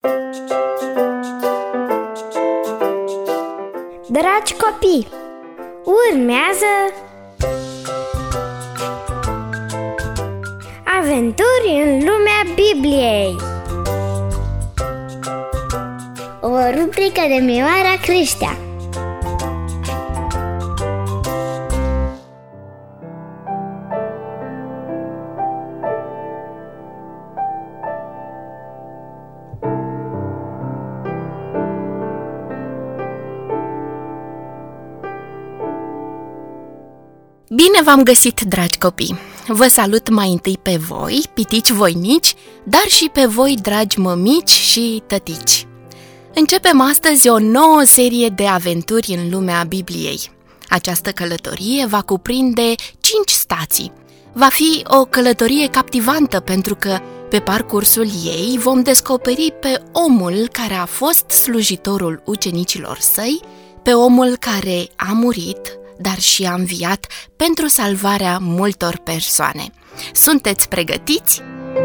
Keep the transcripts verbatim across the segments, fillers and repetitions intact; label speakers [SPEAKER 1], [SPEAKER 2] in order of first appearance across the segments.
[SPEAKER 1] Dragi copii, urmează Aventuri în lumea Bibliei, o rubrică de Mioara Creștea.
[SPEAKER 2] Bine v-am găsit, dragi copii! Vă salut mai întâi pe voi, pitici voinici, dar și pe voi, dragi mămici și tătici. Începem astăzi o nouă serie de aventuri în lumea Bibliei. Această călătorie va cuprinde cinci stații. Va fi o călătorie captivantă pentru că pe parcursul ei vom descoperi pe omul care a fost slujitorul ucenicilor săi, pe omul care a murit, dar și a înviat pentru salvarea multor persoane. Sunteți pregătiți?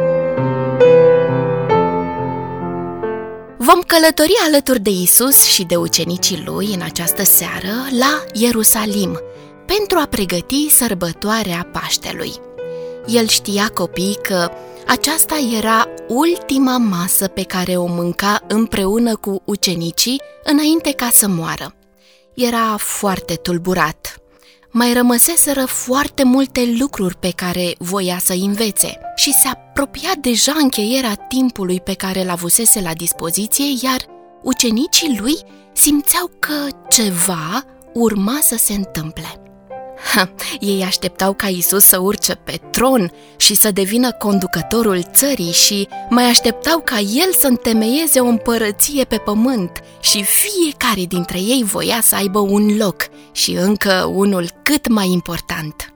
[SPEAKER 2] Vom călători alături de Isus și de ucenicii lui în această seară la Ierusalim pentru a pregăti sărbătoarea Paștelui. El știa, copii, că aceasta era ultima masă pe care o mânca împreună cu ucenicii înainte ca să moară. Era foarte tulburat. Mai rămăseseră foarte multe lucruri pe care voia să învețe și se apropia deja încheierea timpului pe care l-avusese la dispoziție, iar ucenicii lui simțeau că ceva urma să se întâmple. Ha, ei așteptau ca Isus să urce pe tron și să devină conducătorul țării și mai așteptau ca el să întemeieze o împărăție pe pământ și fiecare dintre ei voia să aibă un loc și încă unul cât mai important.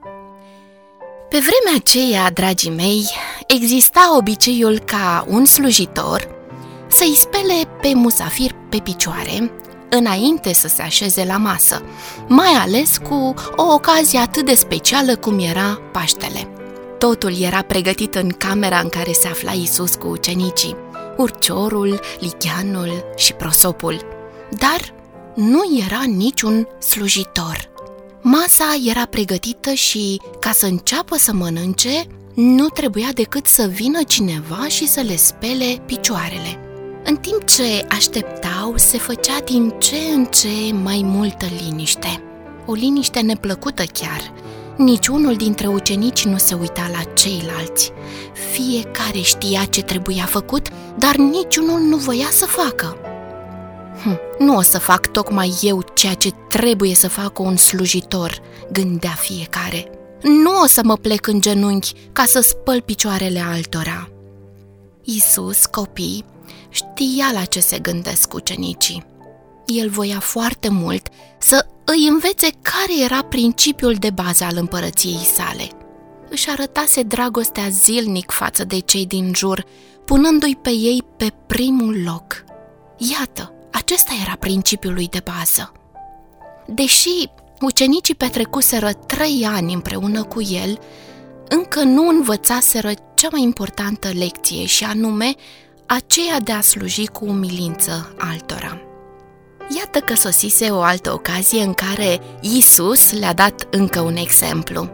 [SPEAKER 2] Pe vremea aceea, dragii mei, exista obiceiul ca un slujitor să-i spele pe musafir pe picioare înainte să se așeze la masă, mai ales cu o ocazie atât de specială cum era Paștele. Totul era pregătit în camera în care se afla Isus cu ucenicii, urciorul, ligheanul și prosopul, dar nu era niciun slujitor. Masa era pregătită și, ca să înceapă să mănânce, nu trebuia decât să vină cineva și să le spele picioarele. În timp ce așteptau, se făcea din ce în ce mai multă liniște. O liniște neplăcută chiar. Niciunul dintre ucenici nu se uita la ceilalți. Fiecare știa ce trebuia făcut, dar niciunul nu voia să facă. Hm, nu o să fac tocmai eu ceea ce trebuie să facă un slujitor, gândea fiecare. Nu o să mă plec în genunchi ca să spăl picioarele altora. Isus, copii, știa la ce se gândesc ucenicii. El voia foarte mult să îi învețe care era principiul de bază al împărăției sale. Își arătase dragostea zilnic față de cei din jur, punându-i pe ei pe primul loc. Iată, acesta era principiul lui de bază. Deși ucenicii petrecuseră trei ani împreună cu el, încă nu învățaseră cea mai importantă lecție, și anume aceea de a sluji cu umilință altora. Iată că sosise o altă ocazie în care Isus le-a dat încă un exemplu.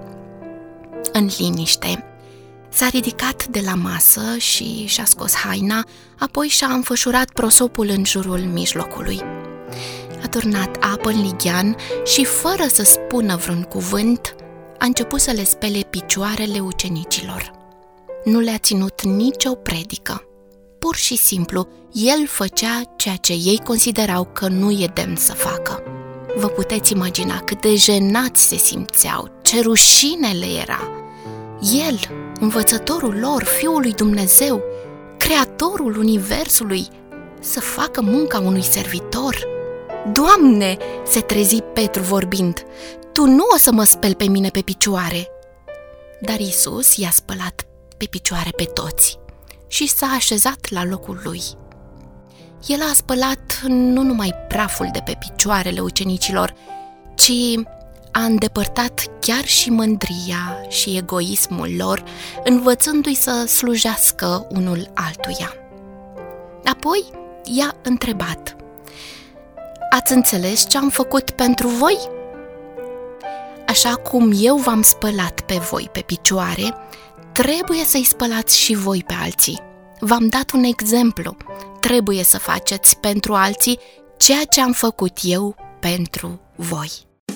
[SPEAKER 2] În liniște, s-a ridicat de la masă și și-a scos haina, apoi și-a înfășurat prosopul în jurul mijlocului. A turnat apă în lighean și, fără să spună vreun cuvânt, a început să le spele picioarele ucenicilor. Nu le-a ținut nicio predică. Pur și simplu, el făcea ceea ce ei considerau că nu e demn să facă. Vă puteți imagina cât de jenați se simțeau, ce rușine le era. El, învățătorul lor, Fiul lui Dumnezeu, Creatorul Universului, să facă munca unui servitor. Doamne, se trezi Petru vorbind, Tu nu o să mă speli pe mine pe picioare. Dar Isus i-a spălat pe picioare pe toți și s-a așezat la locul lui. El a spălat nu numai praful de pe picioarele ucenicilor, ci a îndepărtat chiar și mândria și egoismul lor, învățându-i să slujească unul altuia. Apoi i-a întrebat: ați înțeles ce am făcut pentru voi? Așa cum eu v-am spălat pe voi pe picioare, trebuie să-i spălați și voi pe alții. V-am dat un exemplu. Trebuie să faceți pentru alții ceea ce am făcut eu pentru voi.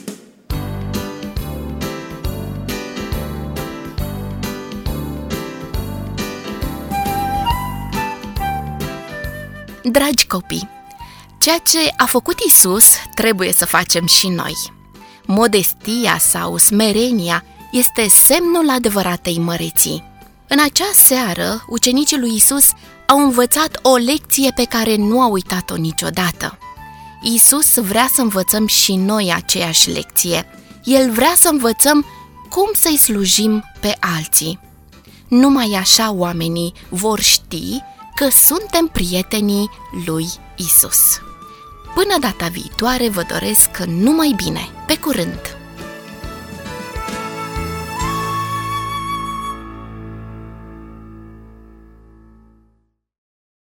[SPEAKER 2] Dragi copii, ceea ce a făcut Iisus trebuie să facem și noi. Modestia sau smerenia este semnul adevăratei măreții. În acea seară, ucenicii lui Iisus au învățat o lecție pe care nu au uitat-o niciodată. Iisus vrea să învățăm și noi aceeași lecție. El vrea să învățăm cum să-i slujim pe alții. Numai așa oamenii vor ști că suntem prietenii lui Iisus. Până data viitoare vă doresc numai bine. Pe curând!